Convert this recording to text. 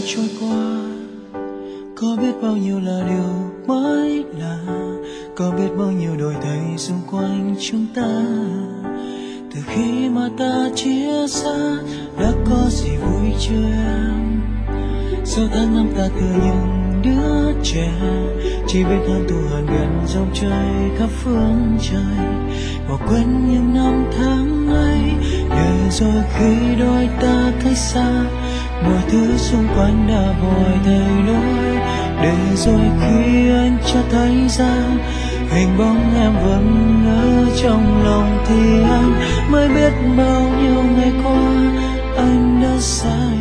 trôi qua, có biết bao nhiêu là điều mới lạ, có biết bao nhiêu đổi thay xung quanh chúng ta. Từ khi mà ta chia xa, đã có gì vui chưa em? Sau tháng năm ta tựa những đứa trẻ, chỉ biết hơn thù hằn gần dòng trời khắp phương trời, bỏ quên những năm tháng ấy. Để rồi khi đôi ta cách xa, mọi thứ xung quanh đã vội thay đổi. Để rồi khi anh chợt thấy ra hình bóng em vẫn ở trong lòng, thì anh mới biết bao nhiêu ngày qua anh đã sai